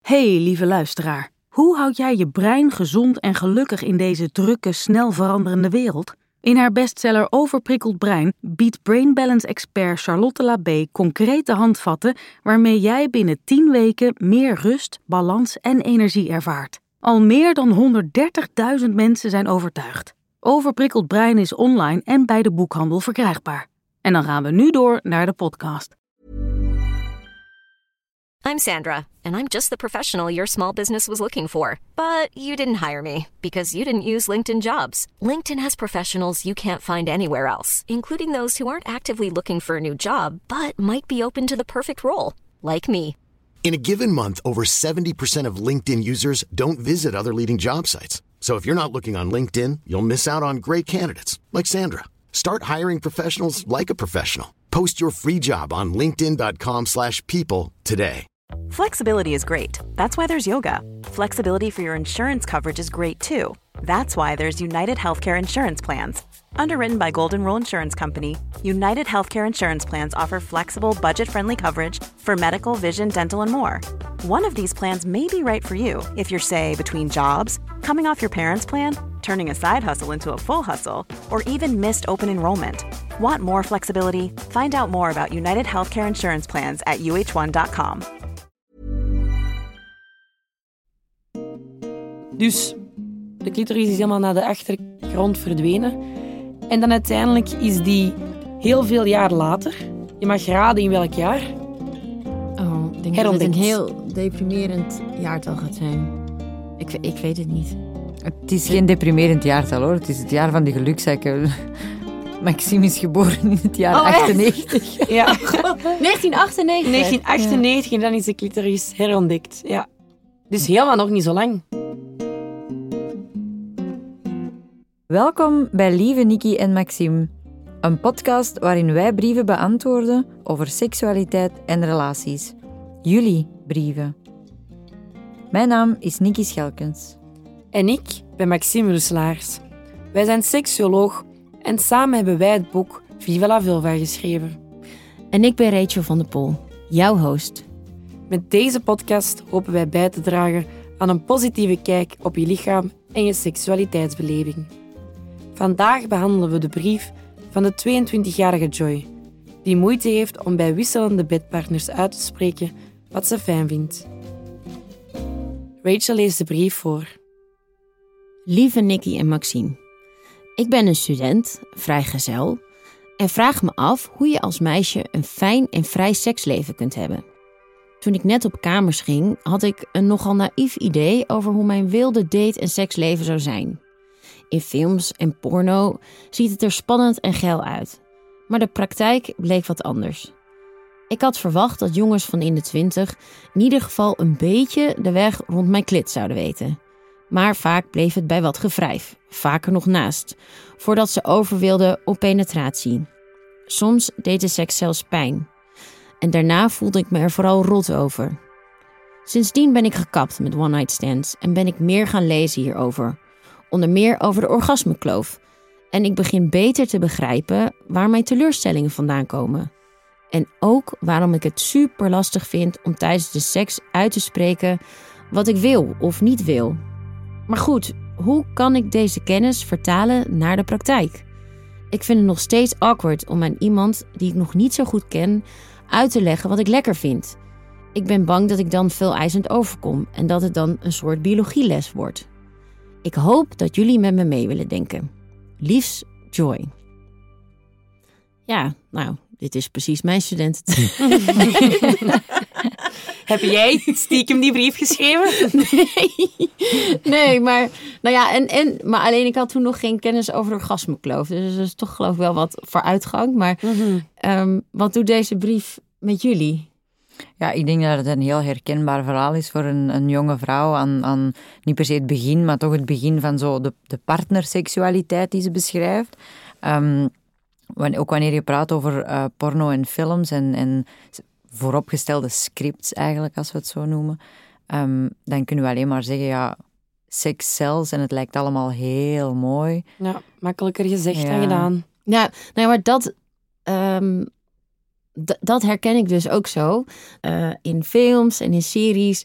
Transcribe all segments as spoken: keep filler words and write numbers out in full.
Hey, lieve luisteraar. Hoe houd jij je brein gezond en gelukkig in deze drukke, snel veranderende wereld? In haar bestseller Overprikkeld Brein biedt Brain Balance-expert Charlotte Labé concrete handvatten waarmee jij binnen tien weken meer rust, balans en energie ervaart. Al meer dan honderddertigduizend mensen zijn overtuigd. Overprikkeld Brein is online en bij de boekhandel verkrijgbaar. En dan gaan we nu door naar de podcast. I'm Sandra, and I'm just the professional your small business was looking for. But you didn't hire me because you didn't use LinkedIn Jobs. LinkedIn has professionals you can't find anywhere else, including those who aren't actively looking for a new job, but might be open to the perfect role, like me. In a given month, over seventy percent of LinkedIn users don't visit other leading job sites. So if you're not looking on LinkedIn, you'll miss out on great candidates like Sandra. Start hiring professionals like a professional. Post your free job on linkedin dot com slash people today. Flexibility is great. That's why there's yoga. Flexibility for your insurance coverage is great too. That's why there's United Healthcare Insurance Plans. Underwritten by Golden Rule Insurance Company, United Healthcare Insurance Plans offer flexible, budget-friendly coverage for medical, vision, dental, and more. One of these plans may be right for you if you're, say, between jobs, coming off your parents' plan, turning a side hustle into a full hustle, or even missed open enrollment. Want more flexibility? Find out more about United Healthcare Insurance Plans at U H one dot com. Dus de clitoris is helemaal naar de achtergrond verdwenen. En dan uiteindelijk is die heel veel jaar later, je mag raden in welk jaar, oh, ik denk dat het een heel deprimerend jaartal gaat zijn. Ik, ik weet het niet. Het is geen deprimerend jaartal hoor, het is het jaar van de gelukzakken. Maxime is geboren in het jaar oh, achtennegentig. Ja. negentien achtennegentig? negentien achtennegentig en dan is de clitoris herontdekt. Ja. Dus helemaal nog niet zo lang. Welkom bij Lieve Nikki en Maxime. Een podcast waarin wij brieven beantwoorden over seksualiteit en relaties. Jullie brieven. Mijn naam is Nikki Schelkens. En ik ben Maxime Roeselaars. Wij zijn seksuoloog en samen hebben wij het boek Viva la Vulva geschreven. En ik ben Rachel van der Pol, jouw host. Met deze podcast hopen wij bij te dragen aan een positieve kijk op je lichaam en je seksualiteitsbeleving. Vandaag behandelen we de brief van de tweeëntwintigjarige Joy, die moeite heeft om bij wisselende bedpartners uit te spreken wat ze fijn vindt. Rachel leest de brief voor. Lieve Nikki en Maxime, ik ben een student, vrijgezel, en vraag me af hoe je als meisje een fijn en vrij seksleven kunt hebben. Toen ik net op kamers ging, had ik een nogal naïef idee over hoe mijn wilde date- en seksleven zou zijn. In films en porno ziet het er spannend en geil uit. Maar de praktijk bleek wat anders. Ik had verwacht dat jongens van in de twintig in ieder geval een beetje de weg rond mijn klit zouden weten. Maar vaak bleef het bij wat gewrijf, vaker nog naast, voordat ze over wilden op penetratie. Soms deed de seks zelfs pijn. En daarna voelde ik me er vooral rot over. Sindsdien ben ik gekapt met one-night stands en ben ik meer gaan lezen hierover. Onder meer over de orgasmekloof. En ik begin beter te begrijpen waar mijn teleurstellingen vandaan komen. En ook waarom ik het super lastig vind om tijdens de seks uit te spreken wat ik wil of niet wil. Maar goed, hoe kan ik deze kennis vertalen naar de praktijk? Ik vind het nog steeds awkward om aan iemand die ik nog niet zo goed ken uit te leggen wat ik lekker vind. Ik ben bang dat ik dan veel eisend overkom en dat het dan een soort biologieles wordt. Ik hoop dat jullie met me mee willen denken. Liefs, Joy. Ja, nou, dit is precies mijn student. Heb jij stiekem die brief geschreven? Nee, nee maar, nou ja, en, en, maar alleen ik had toen nog geen kennis over de orgasmekloof. Dus dat is toch geloof ik wel wat vooruitgang. Maar mm-hmm. um, wat doet deze brief met jullie? Ja, ik denk dat het een heel herkenbaar verhaal is voor een, een jonge vrouw aan, aan niet per se het begin, maar toch het begin van zo de, de partnerseksualiteit die ze beschrijft. Um, ook wanneer je praat over uh, porno en films en, en vooropgestelde scripts eigenlijk, als we het zo noemen, um, dan kunnen we alleen maar zeggen, ja, seks zelfs en het lijkt allemaal heel mooi. Ja, makkelijker gezegd ja. dan gedaan. Ja, nee, maar dat... Um... D- dat herken ik dus ook zo. Uh, in films en in series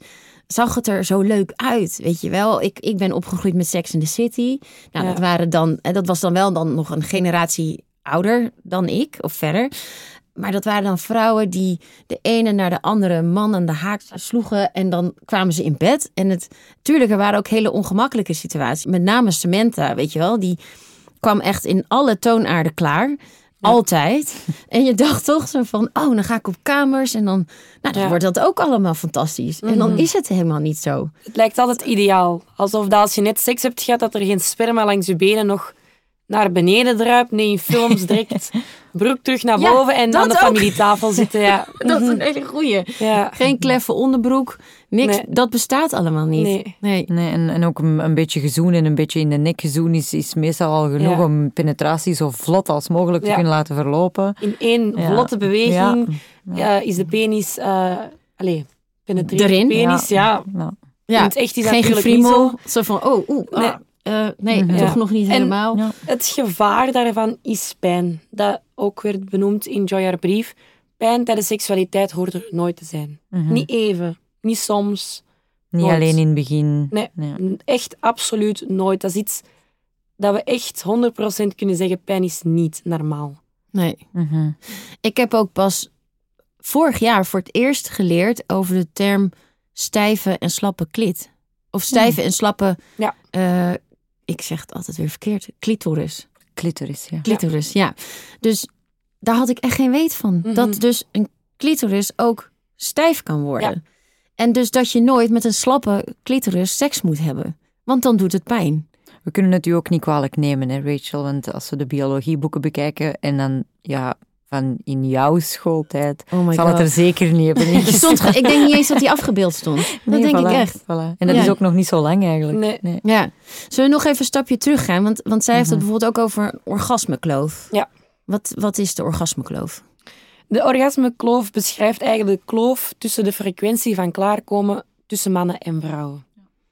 zag het er zo leuk uit, weet je wel. Ik, ik ben opgegroeid met Sex and the City. Nou, Ja. dat waren dan, en dat was dan wel dan nog een generatie ouder dan ik, of verder. Maar dat waren dan vrouwen die de ene naar de andere man aan de haak sloegen. En dan kwamen ze in bed. En het, tuurlijk, er waren ook hele ongemakkelijke situaties. Met name Samantha, weet je wel. Die kwam echt in alle toonaarden klaar. Ja. Altijd. En je dacht toch zo van, oh, dan ga ik op kamers. En dan, nou, dan Ja. wordt dat ook allemaal fantastisch. En dan is het helemaal niet zo. Het lijkt altijd ideaal. Alsof dat als je net seks hebt gehad, dat er geen sperma langs je benen nog naar beneden druipt. Nee, in films direct broek terug naar Ja, boven en dat aan de ook. familietafel zitten. Ja. Dat is een hele goeie. Ja. Geen kleffe onderbroek. Niks. Nee. Dat bestaat allemaal niet. Nee. nee. Nee, en, en ook een, een beetje gezoen en een beetje in de nek gezoen is, is meestal al genoeg Ja. om penetratie zo vlot als mogelijk te Ja. kunnen laten verlopen. In één Ja. vlotte beweging Ja. uh, is de penis... Uh, allez, penetreert Erin? de penis, ja. Ja. Ja, In het echt is geen natuurlijk niet gefriemel. zo. Zo van, oh, oeh, Nee. ah, eh, nee, Ja. toch nog niet En- helemaal. Ja. Het gevaar daarvan is pijn. Dat ook werd benoemd in Joy haar brief. Pijn tijdens seksualiteit hoort er nooit te zijn. Mhm. Niet even, niet soms. Niet Nooit. alleen in het begin. Nee, Ja. echt absoluut nooit. Dat is iets dat we echt honderd procent kunnen zeggen, pijn is niet normaal. Nee. Mhm. Ik heb ook pas vorig jaar voor het eerst geleerd over de term stijve en slappe klit. Of stijve en slappe, Ja. eh, ik zeg het altijd weer verkeerd, clitoris. Clitoris, ja. Clitoris, ja. Dus daar had ik echt geen weet van. Mhm. Dat dus een clitoris ook stijf kan worden. Ja. En dus dat je nooit met een slappe clitoris seks moet hebben. Want dan doet het pijn. We kunnen het u ook niet kwalijk nemen, hè, Rachel. Want als we de biologieboeken bekijken en dan, ja, van in jouw schooltijd, Oh my zal God. het er zeker niet hebben Er stond, ingestaan. ik denk niet eens dat die afgebeeld stond. Dat Nee, denk voilà, ik echt. voilà. En dat Ja. is ook nog niet zo lang eigenlijk. Nee. Ja. Zullen we nog even een stapje terug gaan? Want, want zij heeft het Mhm. bijvoorbeeld ook over een orgasmekloof. Ja. Wat, wat is de orgasmekloof? De orgasmekloof beschrijft eigenlijk de kloof tussen de frequentie van klaarkomen tussen mannen en vrouwen.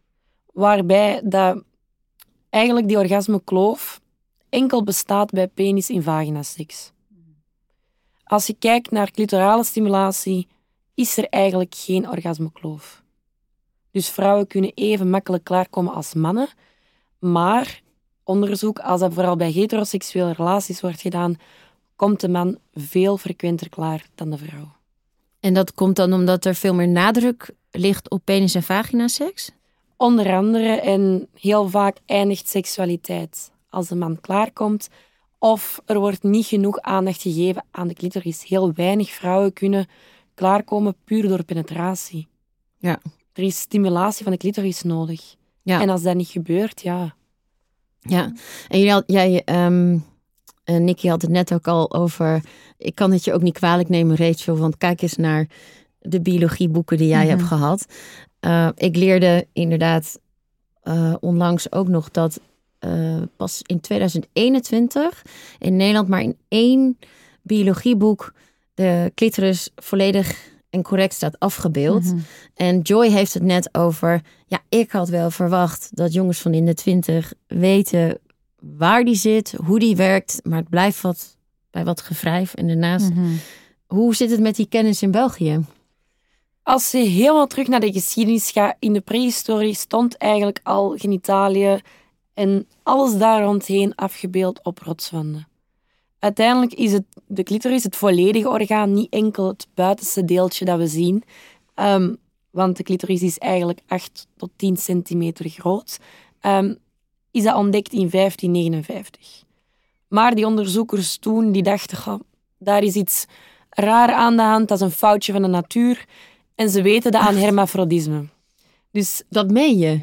Waarbij dat eigenlijk die orgasmekloof enkel bestaat bij penis- in vaginaseks. Als je kijkt naar clitorale stimulatie, is er eigenlijk geen orgasmekloof. Dus vrouwen kunnen even makkelijk klaarkomen als mannen, maar onderzoek, als dat vooral bij heteroseksuele relaties wordt gedaan, komt de man veel frequenter klaar dan de vrouw. En dat komt dan omdat er veel meer nadruk ligt op penis- en vaginaseks? Onder andere en heel vaak eindigt seksualiteit als de man klaarkomt of er wordt niet genoeg aandacht gegeven aan de clitoris. Heel weinig vrouwen kunnen klaarkomen puur door penetratie. Ja. Er is stimulatie van de clitoris nodig. Ja. En als dat niet gebeurt, ja... Ja. En jullie had, jij, ehm uh, Nikki had het net ook al over... Ik kan het je ook niet kwalijk nemen, Rachel, want kijk eens naar de biologieboeken die jij Mhm. hebt gehad. Uh, ik leerde inderdaad uh, onlangs ook nog dat uh, pas in tweeduizend eenentwintig in Nederland maar in één biologieboek de clitoris volledig en correct staat afgebeeld. Mhm. En Joy heeft het net over... Ja, ik had wel verwacht dat jongens van in de twintig weten waar die zit, hoe die werkt. Maar het blijft wat, bij wat gevrijf. En daarnaast, Mhm. hoe zit het met die kennis in België? Als je helemaal terug naar de geschiedenis gaat, in de prehistorie stond eigenlijk al genitalië en alles daar rondheen afgebeeld op rotswanden. Uiteindelijk is het, de clitoris het volledige orgaan, niet enkel het buitenste deeltje dat we zien. Um, want de clitoris is eigenlijk acht tot tien centimeter groot. Um, is dat ontdekt in vijftien negenenvijftig. Maar die onderzoekers toen die dachten, goh, daar is iets raar aan de hand, dat is een foutje van de natuur. En ze weten dat aan hermafrodisme. Dus, Dat meen je?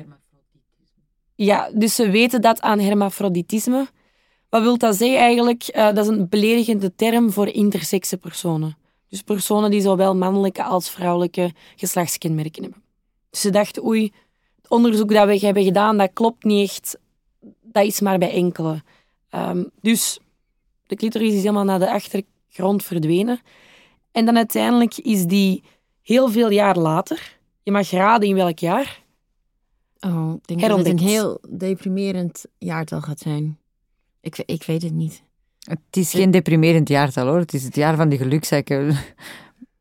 ja, dus ze weten dat aan hermafroditisme. Wat wil dat zeggen eigenlijk? Uh, dat is een beledigende term voor intersexe personen. Dus personen die zowel mannelijke als vrouwelijke geslachtskenmerken hebben. Dus ze dachten, oei, het onderzoek dat we hebben gedaan, dat klopt niet echt. Dat is maar bij enkele. Um, dus de clitoris is helemaal naar de achtergrond verdwenen. En dan uiteindelijk is die heel veel jaar later, je mag raden in welk jaar, Oh, ik denk dat het herontdekt. een heel deprimerend jaartal gaat zijn. Ik, ik weet het niet. Het is geen deprimerend jaartal, hoor. Het is het jaar van de gelukzakken.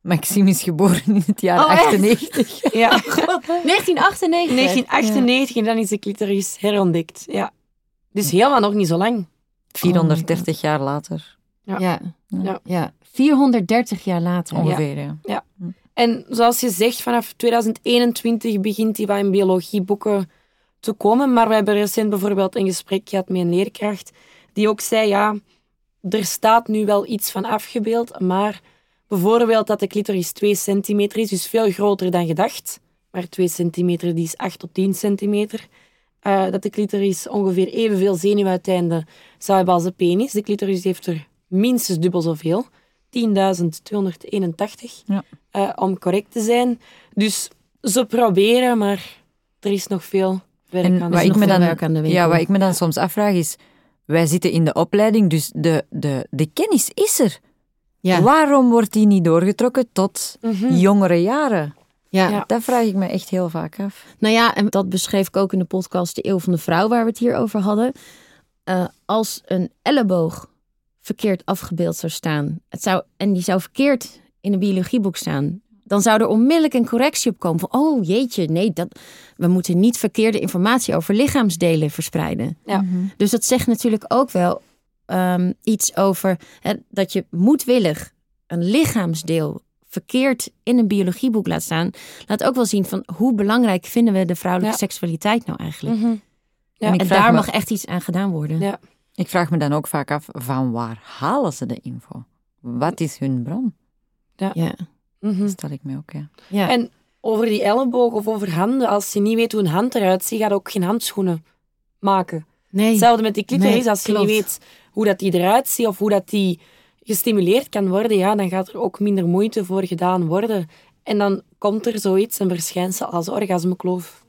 Maxime is geboren in het jaar Oh, echt? achtennegentig. Ja. negentien achtennegentig. negentien achtennegentig en dan is de clitoris herontdekt. Ja. Dus helemaal nog niet zo lang. vierhonderddertig jaar later, Ja. Ja. Ja. ja. vierhonderddertig jaar later. ongeveer. Ja. Ja. En zoals je zegt, vanaf tweeduizend eenentwintig begint die wat in biologieboeken te komen. Maar we hebben recent bijvoorbeeld een gesprek gehad met een leerkracht die ook zei, ja, er staat nu wel iets van afgebeeld, maar bijvoorbeeld dat de clitoris twee centimeter is, dus veel groter dan gedacht. Maar twee centimeter, die is acht tot tien centimeter. Uh, dat de clitoris ongeveer evenveel zenuwuiteinden zou hebben als de penis. De clitoris heeft er minstens dubbel zoveel. tienduizend tweehonderdeenentachtig, Ja. uh, om correct te zijn. Dus ze proberen, maar er is nog veel werk En aan de wat ik, nog me veel dan, werk aan de winkel. ja, wat ik me dan soms afvraag is, wij zitten in de opleiding, dus de, de, de kennis is er. Ja. Waarom wordt die niet doorgetrokken tot Mhm. jongere jaren? Ja. Ja. Dat vraag ik me echt heel vaak af. Nou ja, en dat beschreef ik ook in de podcast De Eeuw van de Vrouw, waar we het hier over hadden. Uh, als een elleboog verkeerd afgebeeld zou staan, het zou, en die zou verkeerd in een biologieboek staan, dan zou er onmiddellijk een correctie op komen van, oh jeetje, nee, dat, we moeten niet verkeerde informatie over lichaamsdelen verspreiden. Ja. Dus dat zegt natuurlijk ook wel um, iets over hè, dat je moedwillig een lichaamsdeel verkeerd in een biologieboek laat staan, laat ook wel zien van hoe belangrijk vinden we de vrouwelijke Ja. seksualiteit nou eigenlijk. Mhm. Ja. En ik En vraag daar me- mag echt iets aan gedaan worden. Ja. Ik vraag me dan ook vaak af, van waar halen ze de info? Wat is hun bron? Ja. Mhm. Dat stel ik me ook, ja. Ja. En over die elleboog of over handen, als je niet weet hoe een hand eruit ziet, ga je ook geen handschoenen maken. nee. Hetzelfde met die clitoris, Nee, als je klopt. niet weet hoe dat die eruit ziet of hoe dat die gestimuleerd kan worden, ja, dan gaat er ook minder moeite voor gedaan worden. En dan komt er zoiets, een verschijnsel als orgasmekloof.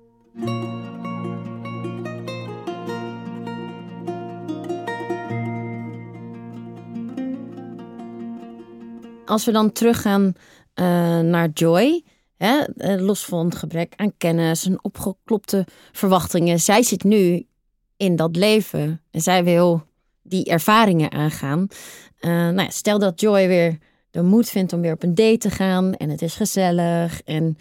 Als we dan teruggaan uh, naar Joy, hè, uh, los van het gebrek aan kennis en opgeklopte verwachtingen. Zij zit nu in dat leven en zij wil die ervaringen aangaan. Uh, nou ja, stel dat Joy weer de moed vindt om weer op een date te gaan en het is gezellig. En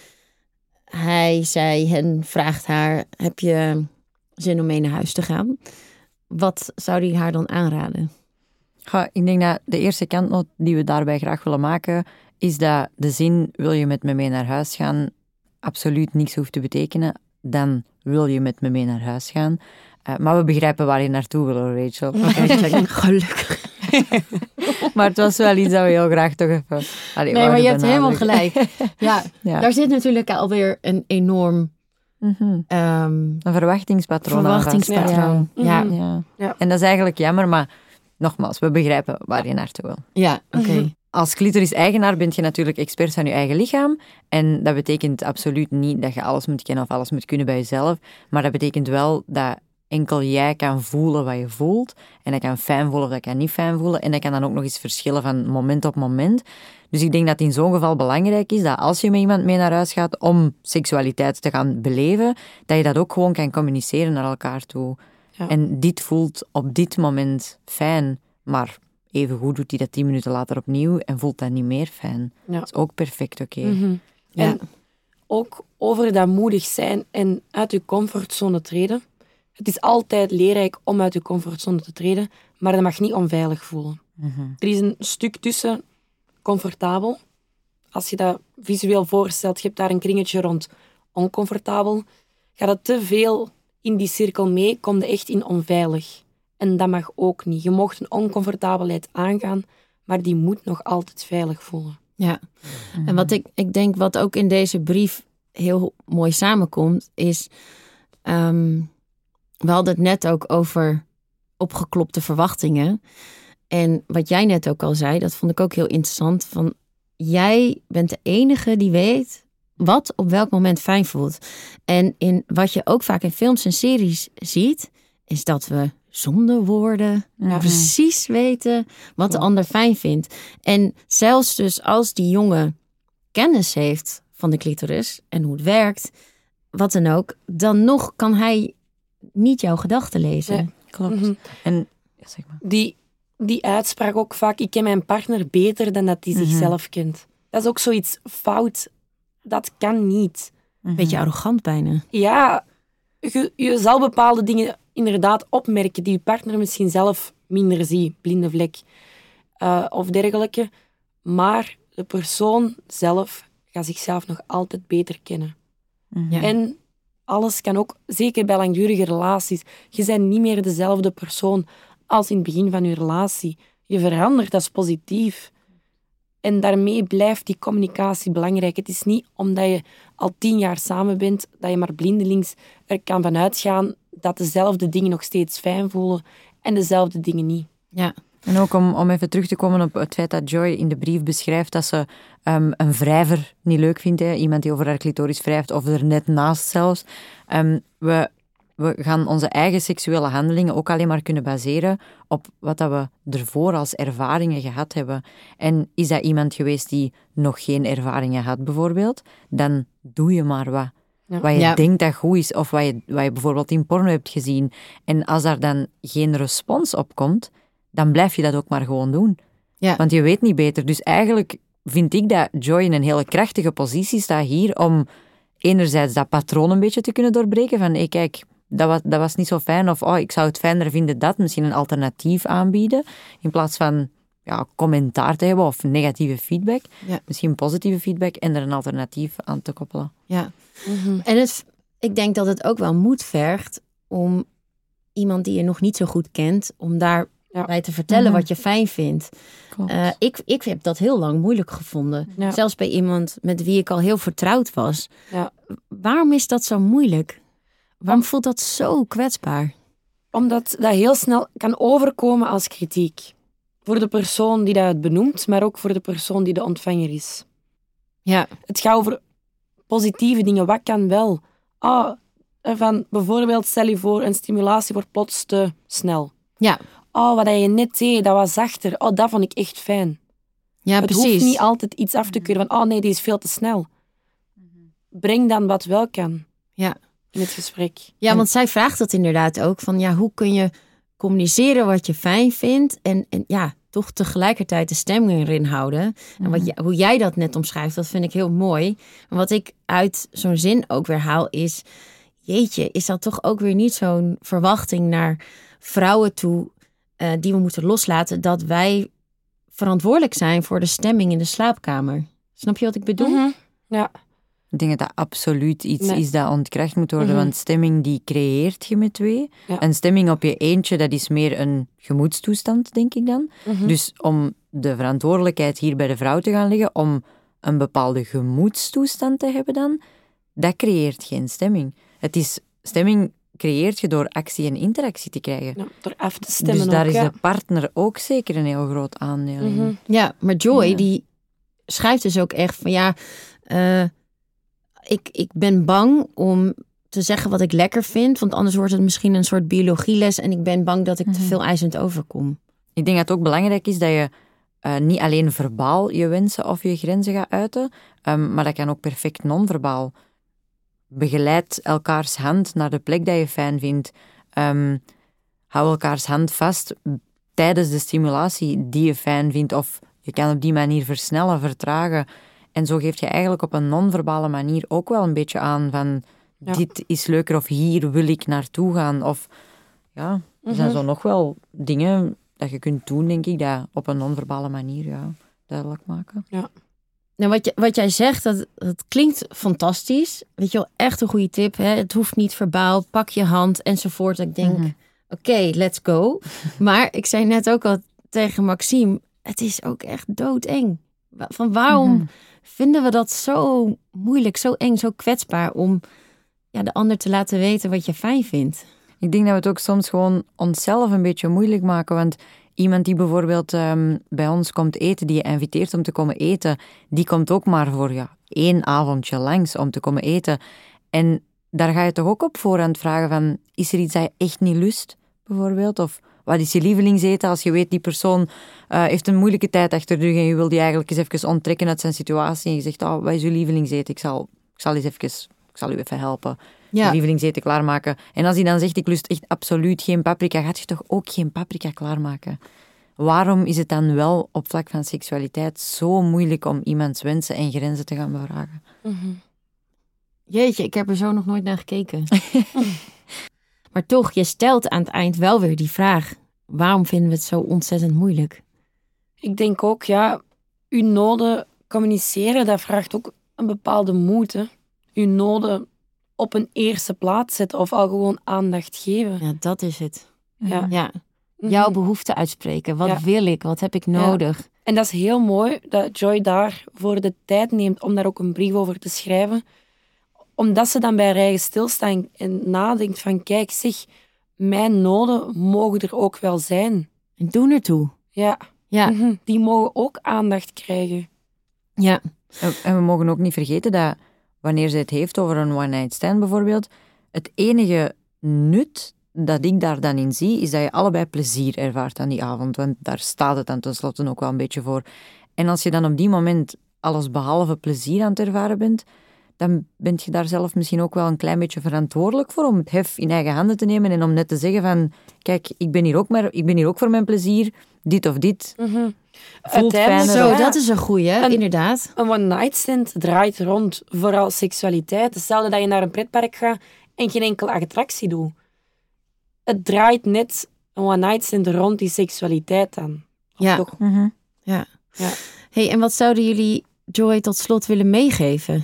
hij, zij hen vraagt haar, heb je zin om mee naar huis te gaan? Wat zou hij haar dan aanraden? Ja, ik denk dat de eerste kantnoot die we daarbij graag willen maken, is dat de zin, wil je met me mee naar huis gaan, absoluut niks hoeft te betekenen. Dan wil je met me mee naar huis gaan. Uh, maar we begrijpen waar je naartoe wil, hoor, Rachel. Gelukkig. Maar het was wel iets dat we heel graag toch even... Allee, Nee, maar je hebt benadrukken. helemaal gelijk. Ja, Ja. daar zit natuurlijk alweer een enorm Mhm. um, Een verwachtingspatroon. aan vast. verwachtingspatroon. Ja. Ja, Mhm. Ja. Ja. En dat is eigenlijk jammer, maar nogmaals, we begrijpen waar je naartoe wil. ja, oké. Mhm. Als clitoris-eigenaar ben je natuurlijk expert van je eigen lichaam. En dat betekent absoluut niet dat je alles moet kennen of alles moet kunnen bij jezelf. Maar dat betekent wel dat enkel jij kan voelen wat je voelt. En dat kan fijn voelen of dat kan niet fijn voelen. En dat kan dan ook nog eens verschillen van moment op moment. Dus ik denk dat het in zo'n geval belangrijk is dat als je met iemand mee naar huis gaat om seksualiteit te gaan beleven, dat je dat ook gewoon kan communiceren naar elkaar toe. Ja. En dit voelt op dit moment fijn, maar evengoed doet hij dat tien minuten later opnieuw en voelt dat niet meer fijn. Ja. Dat is ook perfect oké. Mhm. Ja. En ook over dat moedig zijn en uit je comfortzone treden. Het is altijd leerrijk om uit je comfortzone te treden, maar dat mag niet onveilig voelen. Mhm. Er is een stuk tussen comfortabel. Als je dat visueel voorstelt, je hebt daar een kringetje rond oncomfortabel. Gaat het te veel in die cirkel mee, kom je echt in onveilig. En dat mag ook niet. Je mocht een oncomfortabelheid aangaan, maar die moet nog altijd veilig voelen. Ja. En wat ik, ik denk wat ook in deze brief heel mooi samenkomt, is... Um, we hadden het net ook over opgeklopte verwachtingen. En wat jij net ook al zei, dat vond ik ook heel interessant. Van, jij bent de enige die weet wat op welk moment fijn voelt. En in wat je ook vaak in films en series ziet, is dat we zonder woorden Mhm. precies weten wat de ander fijn vindt. En zelfs dus als die jongen kennis heeft van de clitoris en hoe het werkt, wat dan ook, dan nog kan hij niet jouw gedachten lezen. Ja. Klopt. Mhm. En, ja, zeg maar. Die, die uitspraak ook vaak, ik ken mijn partner beter dan dat hij Mhm. zichzelf kent. dat is ook zoiets fout. Dat kan niet. Een beetje arrogant bijna. Ja, je, je zal bepaalde dingen inderdaad opmerken die je partner misschien zelf minder ziet, blinde vlek uh, of dergelijke. Maar de persoon zelf gaat zichzelf nog altijd beter kennen. Ja. En alles kan ook, zeker bij langdurige relaties, je bent niet meer dezelfde persoon als in het begin van je relatie. Je verandert, dat is positief. En daarmee blijft die communicatie belangrijk. Het is niet omdat je al tien jaar samen bent, dat je maar blindelings er kan van uitgaan dat dezelfde dingen nog steeds fijn voelen en dezelfde dingen niet. Ja. En ook om, om even terug te komen op het feit dat Joy in de brief beschrijft dat ze um, een wrijver niet leuk vindt. Hè? Iemand die over haar clitoris wrijft, of er net naast zelfs. Um, we, we gaan onze eigen seksuele handelingen ook alleen maar kunnen baseren op wat dat we ervoor als ervaringen gehad hebben. En is dat iemand geweest die nog geen ervaringen had, bijvoorbeeld, dan doe je maar wat. Ja. Wat je ja. denkt dat goed is, of wat je, wat je bijvoorbeeld in porno hebt gezien. En als daar dan geen respons op komt, dan blijf je dat ook maar gewoon doen. Ja. Want je weet niet beter. Dus eigenlijk vind ik dat Joy in een hele krachtige positie staat hier om enerzijds dat patroon een beetje te kunnen doorbreken van hé, kijk, dat was, dat was niet zo fijn, of oh, ik zou het fijner vinden dat, misschien een alternatief aanbieden, in plaats van ja, commentaar te hebben of negatieve feedback. Ja. Misschien positieve feedback en er een alternatief aan te koppelen. Ja. Mm-hmm. En het, ik denk dat het ook wel moed vergt om iemand die je nog niet zo goed kent, om daar Ja. bij te vertellen mm-hmm. wat je fijn vindt. Uh, ik, ik heb dat heel lang moeilijk gevonden. Ja. Zelfs bij iemand met wie ik al heel vertrouwd was. Ja. Waarom is dat zo moeilijk? Waarom Om, voelt dat zo kwetsbaar? Omdat dat heel snel kan overkomen als kritiek. Voor de persoon die dat benoemt, maar ook voor de persoon die de ontvanger is. Ja. Het gaat over positieve dingen. Wat kan wel? Ah, van bijvoorbeeld, stel je voor, een stimulatie wordt plots te snel. Ja. Oh, wat je net deed, dat was zachter. Oh, dat vond ik echt fijn. Ja, het precies. hoeft niet altijd iets af te keuren van, oh nee, die is veel te snel. Breng dan wat wel kan. Ja. In het gesprek. Ja, want zij vraagt dat inderdaad ook. Van ja, hoe kun je communiceren wat je fijn vindt en, en ja, toch tegelijkertijd de stemming erin houden. Mm-hmm. En wat je, hoe jij dat net omschrijft, dat vind ik heel mooi. En wat ik uit zo'n zin ook weer haal is, jeetje, is dat toch ook weer niet zo'n verwachting naar vrouwen toe, Uh, die we moeten loslaten, dat wij verantwoordelijk zijn voor de stemming in de slaapkamer. Snap je wat ik bedoel? Mm-hmm. Ja. Ik denk dat dat absoluut iets nee. is dat ontkracht moet worden, mm-hmm. want stemming die creëert je met twee. Ja. Een stemming op je eentje, dat is meer een gemoedstoestand, denk ik dan. Mm-hmm. Dus om de verantwoordelijkheid hier bij de vrouw te gaan leggen, om een bepaalde gemoedstoestand te hebben dan, dat creëert geen stemming. Het is stemming creëert je door actie en interactie te krijgen. Ja, door af te stemmen. Dus daar ook, is ja. de partner ook zeker een heel groot aandeel in. Mm-hmm. Ja, maar Joy, ja. die schrijft dus ook echt van ja, uh, ik, ik ben bang om te zeggen wat ik lekker vind, want anders wordt het misschien een soort biologieles en ik ben bang dat ik mm-hmm. te veel eisend overkom. Ik denk dat het ook belangrijk is dat je uh, niet alleen verbaal je wensen of je grenzen gaat uiten, um, maar dat kan ook perfect non-verbaal. Begeleid elkaars hand naar de plek dat je fijn vindt. Um, hou elkaars hand vast tijdens de stimulatie die je fijn vindt. Of je kan op die manier versnellen, vertragen. En zo geef je eigenlijk op een non-verbale manier ook wel een beetje aan van ja. dit is leuker of hier wil ik naartoe gaan. Of ja, er mm-hmm. zijn zo nog wel dingen dat je kunt doen, denk ik, dat op een non-verbale manier ja, duidelijk maken. Ja. Nou, wat, je, wat jij zegt, dat, dat klinkt fantastisch. Weet je wel, echt een goede tip. Hè? Het hoeft niet verbaal, pak je hand enzovoort. Ik denk, mm-hmm. oké, okay, let's go. Maar ik zei net ook al tegen Maxime, het is ook echt doodeng. Van waarom mm-hmm. vinden we dat zo moeilijk, zo eng, zo kwetsbaar om ja, de ander te laten weten wat je fijn vindt? Ik denk dat we het ook soms gewoon onszelf een beetje moeilijk maken, want iemand die bijvoorbeeld um, bij ons komt eten, die je inviteert om te komen eten, die komt ook maar voor ja, één avondje langs om te komen eten. En daar ga je toch ook op voorhand vragen van, is er iets dat je echt niet lust, bijvoorbeeld? Of wat is je lievelingseten als je weet die persoon uh, heeft een moeilijke tijd achter de rug en je wil die eigenlijk eens even onttrekken uit zijn situatie en je zegt, oh, wat is je lievelingseten? Ik zal, ik zal eens even, ik zal u even helpen. Ja. Je lievelingseten klaarmaken. En als hij dan zegt, ik lust echt absoluut geen paprika, gaat je toch ook geen paprika klaarmaken? waarom is het dan wel op vlak van seksualiteit zo moeilijk om iemands wensen en grenzen te gaan bevragen? Mm-hmm. Jeetje, ik heb er zo nog nooit naar gekeken. Maar toch, je stelt aan het eind wel weer die vraag. Waarom vinden we het zo ontzettend moeilijk? Ik denk ook, ja, uw noden communiceren, dat vraagt ook een bepaalde moed. Hè. Uw noden op een eerste plaats zetten of al gewoon aandacht geven. Ja, dat is het. Ja. Ja. Mhm. Jouw behoefte uitspreken. Wat Ja. wil ik? Wat heb ik nodig? En dat is heel mooi dat Joy daarvoor de tijd neemt om daar ook een brief over te schrijven. Omdat ze dan bij haar eigen stilstaat en nadenkt van, kijk, zeg, mijn noden mogen er ook wel zijn. En doen ertoe. Ja, Ja. mhm. Die mogen ook aandacht krijgen. Ja. En en we mogen ook niet vergeten dat wanneer ze het heeft over een one-night stand bijvoorbeeld, het enige nut dat ik daar dan in zie, is dat je allebei plezier ervaart aan die avond. Want daar staat het dan tenslotte ook wel een beetje voor. En als je dan op die moment alles behalve plezier aan het ervaren bent, dan ben je daar zelf misschien ook wel een klein beetje verantwoordelijk voor om het hef in eigen handen te nemen en om net te zeggen van, kijk, ik ben hier ook, maar, ik ben hier ook voor mijn plezier, dit of dit. Mm-hmm. Voelt fijner. Zo, ja, dat is een goeie, En- inderdaad. Een one-night stand draait rond vooral seksualiteit. Hetzelfde dat je naar een pretpark gaat en geen enkele attractie doet. Het draait net een one-night stand rond die seksualiteit aan. Of Ja. toch? Mhm. Ja. Ja. Hey, en wat zouden jullie Joy tot slot willen meegeven?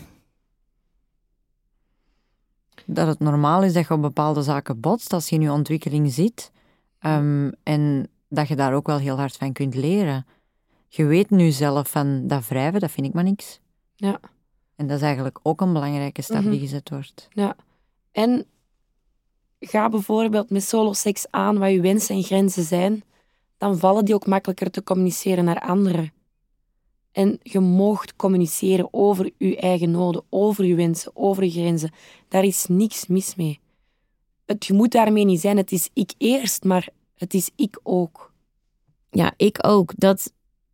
Dat het normaal is dat je op bepaalde zaken botst als je in je ontwikkeling zit. Um, en dat je daar ook wel heel hard van kunt leren. Je weet nu zelf van dat wrijven, dat vind ik maar niks. Ja. En dat is eigenlijk ook een belangrijke stap Mhm. die gezet wordt. Ja. En ga bijvoorbeeld met soloseks aan wat je wensen en grenzen zijn, dan vallen die ook makkelijker te communiceren naar anderen. En je moogt communiceren over je eigen noden, over je wensen, over je grenzen. Daar is niks mis mee. Het, je moet daarmee niet zijn, het is ik eerst, maar het is ik ook. Ja, ik ook. Dat,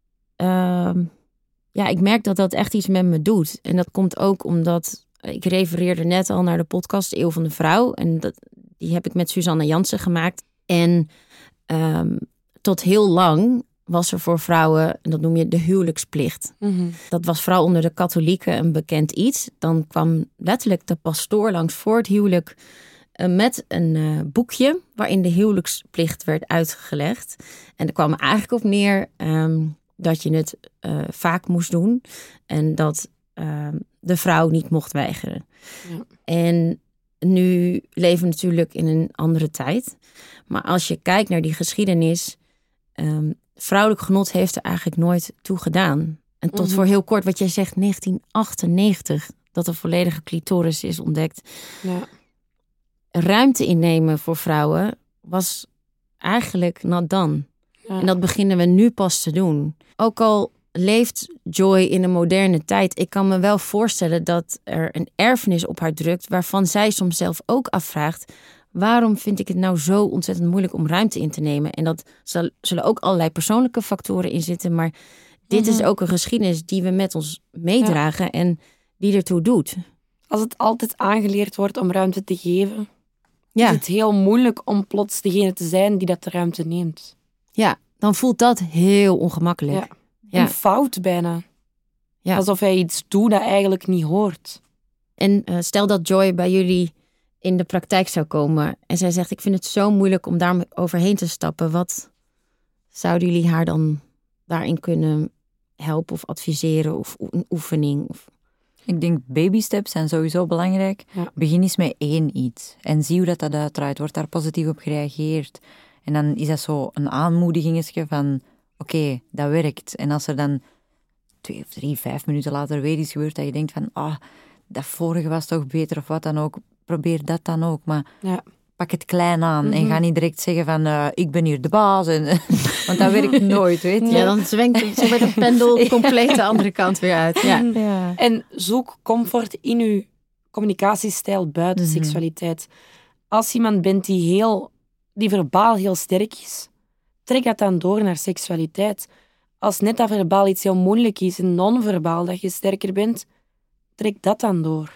ehm, ja, ik merk dat dat echt iets met me doet. En dat komt ook omdat, ik refereerde net al naar de podcast Eeuw van de Vrouw. En dat, die heb ik met Suzanne Jansen gemaakt. En ehm, tot heel lang was er voor vrouwen, en dat noem je de huwelijksplicht. Dat was vooral onder de katholieken een bekend iets. Dan kwam letterlijk de pastoor langs voor het huwelijk uh, met een uh, boekje waarin de huwelijksplicht werd uitgelegd. En er kwam er eigenlijk op neer um, dat je het uh, vaak moest doen en dat uh, de vrouw niet mocht weigeren. Ja. En nu leven we natuurlijk in een andere tijd. Maar als je kijkt naar die geschiedenis, um, vrouwelijk genot heeft er eigenlijk nooit toe gedaan. En tot mm-hmm. voor heel kort, wat jij zegt, negentien achtennegentig, dat de volledige clitoris is ontdekt. Ja. Ruimte innemen voor vrouwen was eigenlijk not done. Ja. En dat beginnen we nu pas te doen. Ook al leeft Joy in een moderne tijd, ik kan me wel voorstellen dat er een erfenis op haar drukt, waarvan zij soms zelf ook afvraagt, waarom vind ik het nou zo ontzettend moeilijk om ruimte in te nemen? En dat zullen ook allerlei persoonlijke factoren in zitten, maar dit mm-hmm. is ook een geschiedenis die we met ons meedragen ja. en die ertoe doet. Als het altijd aangeleerd wordt om ruimte te geven, ja. is het heel moeilijk om plots degene te zijn die dat de ruimte neemt. Ja, dan voelt dat heel ongemakkelijk. Ja. Ja. Een fout bijna. Ja. Alsof hij iets doet dat eigenlijk niet hoort. En uh, stel dat Joy bij jullie in de praktijk zou komen en zij zegt, ik vind het zo moeilijk om daar overheen te stappen. Wat zouden jullie haar dan daarin kunnen helpen of adviseren of een oefening? Of... Ik denk baby steps zijn sowieso belangrijk. Ja. Begin eens met één iets en zie hoe dat, dat uitdraait. Wordt daar positief op gereageerd? En dan is dat zo een aanmoedigingetje van, oké, okay, dat werkt. En als er dan twee of drie, vijf minuten later weer iets gebeurt dat je denkt van, ah, oh, dat vorige was toch beter of wat dan ook. Probeer dat dan ook, maar ja. pak het klein aan. Mm-hmm. En ga niet direct zeggen van, uh, ik ben hier de baas. En, want dat werkt nooit, weet je. Ja, dan zwengt zo met een pendel compleet de andere kant weer uit. Ja. Ja. En zoek comfort in uw communicatiestijl buiten mm-hmm. seksualiteit. Als iemand bent die, heel, die verbaal heel sterk is, trek dat dan door naar seksualiteit. Als net dat verbaal iets heel moeilijk is en non-verbaal dat je sterker bent, trek dat dan door.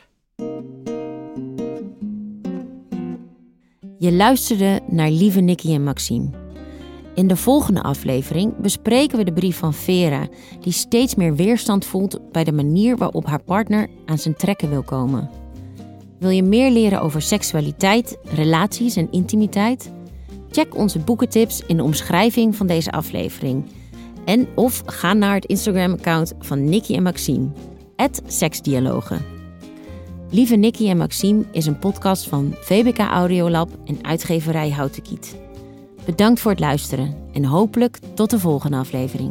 Je luisterde naar Lieve Nicky en Maxime. In de volgende aflevering bespreken we de brief van Vera, die steeds meer weerstand voelt bij de manier waarop haar partner aan zijn trekken wil komen. Wil je meer leren over seksualiteit, relaties en intimiteit? Check onze boekentips in de omschrijving van deze aflevering. En of ga naar het Instagram-account van Nikki en Maxime, at seksdialogen. Lieve Nikki en Maxime is een podcast van V B K Audiolab en uitgeverij Houten Kiet. Bedankt voor het luisteren en hopelijk tot de volgende aflevering.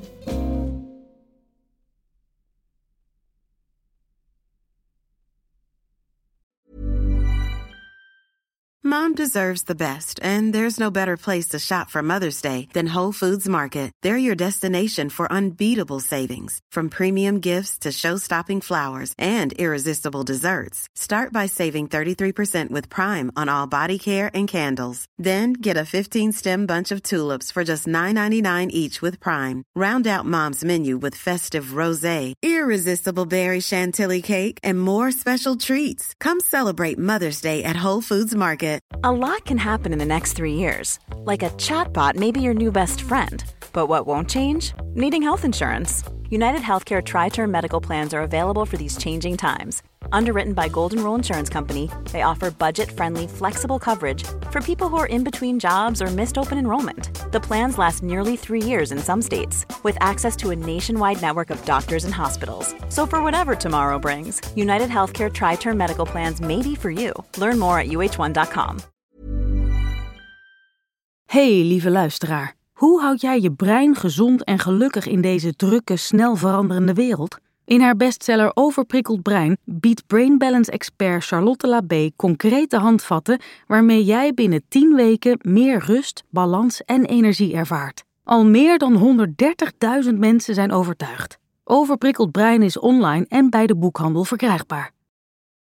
Mom deserves the best, and there's no better place to shop for Mother's Day than Whole Foods Market. They're your destination for unbeatable savings, from premium gifts to show-stopping flowers and irresistible desserts. Start by saving thirty-three percent with Prime on all body care and candles. Then get a fifteen-stem bunch of tulips for just nine ninety-nine each with Prime. Round out Mom's menu with festive rosé, irresistible berry chantilly cake, and more special treats. Come celebrate Mother's Day at Whole Foods Market. A lot can happen in the next three years. Like a chatbot may be your new best friend. But what won't change? Needing health insurance. United Healthcare Tri-Term Medical Plans are available for these changing times. Underwritten by Golden Rule Insurance Company, they offer budget-friendly, flexible coverage for people who are in between jobs or missed open enrollment. The plans last nearly three years in some states, with access to a nationwide network of doctors and hospitals. So for whatever tomorrow brings, United Healthcare Tri-Term Medical Plans may be for you. Learn more at U H one dot com. Hey, lieve luisteraar. Hoe houd jij je brein gezond en gelukkig in deze drukke, snel veranderende wereld? In haar bestseller Overprikkeld Brein biedt Brain Balance expert Charlotte Labé concrete handvatten waarmee jij binnen tien weken meer rust, balans en energie ervaart. Al meer dan honderddertigduizend mensen zijn overtuigd. Overprikkeld Brein is online en bij de boekhandel verkrijgbaar.